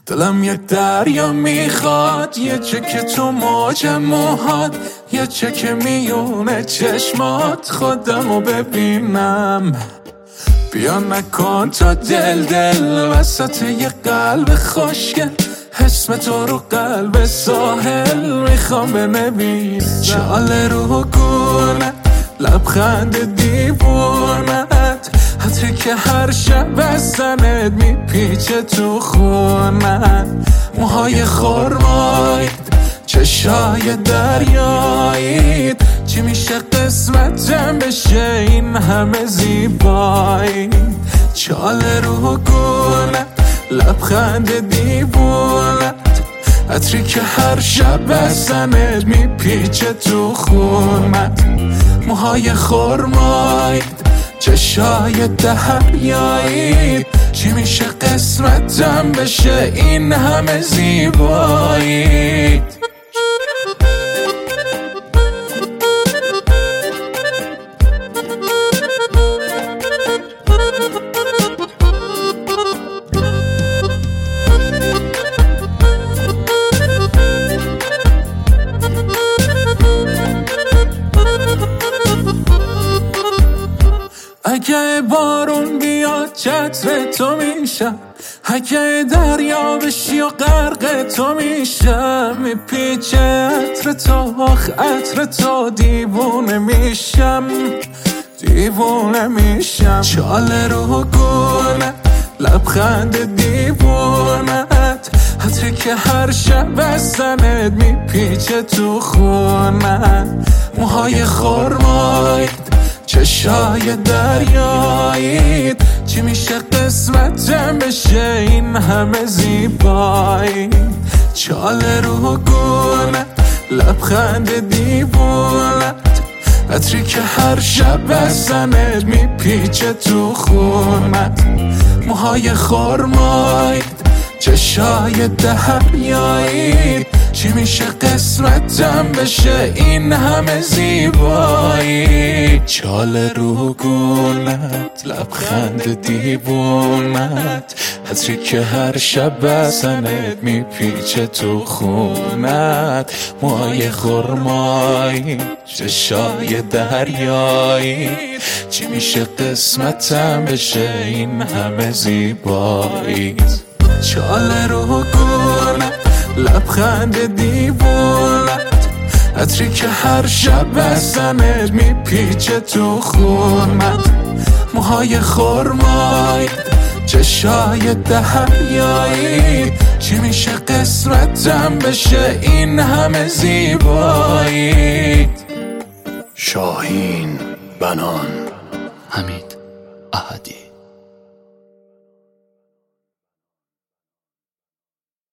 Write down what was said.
دلم یک دریا میخواد، یه چکه تو موج موهات، یه چکه میونه چشمات، خودمو ببینم. بیا نکن تا دل وسط یه قلب خوشگل، اسم تو رو قلب ساحل میخوام بنویسم. چاله رو گونه لبخند دیوونت، حتی که هر شب از زنت میپیچه تو خونت. موهای خرمایید، چشای دریایید، چی میشه قسمتم بشه این همه زیبایی. چاله رو گونه لبخند دیوونت، عطری که هر شب از زنت میپیچه تو خونت. موهای خرمایید، چشای دریایید، چی میشه قسمتم بشه این همه زیبایی. اگه بارون بیاد چتر تو میشم، اگه دریا بشی و غرق تو میشم. میپیچه عطر تو، آخ عطر تو، دیوونه میشم، دیوونه میشم. چاله رو گونه لبخند دیوونت، عطری که هر شب از زنت میپیچه تو خونت. موهای خرمایید، چشای دریایید، چی میشه قسمتم بشه این همه زیبایی. چاله رو گونه لبخند دیوونت، عطری که هر شب از زنت میپیچه تو خونت. موهای خرمایید، چشای دریایید، چی میشه قسمتم بشه این همه زیبایی. چاله رو گونت لبخند دیوونت، عطری که هر شب از زنت میپیچه تو خونت. موهای خرمایی، چشای دریایی، چی میشه قسمتم بشه این همه زیبایی. چاله رو گونه لبخند دیوونت، عطری که هر شب از زنت میپیچه تو خونت. موهای خرمایید، چشای دریایید، چی میشه قسمتم بشه این همه زیبایی. شاهین بنان، حمید احدی.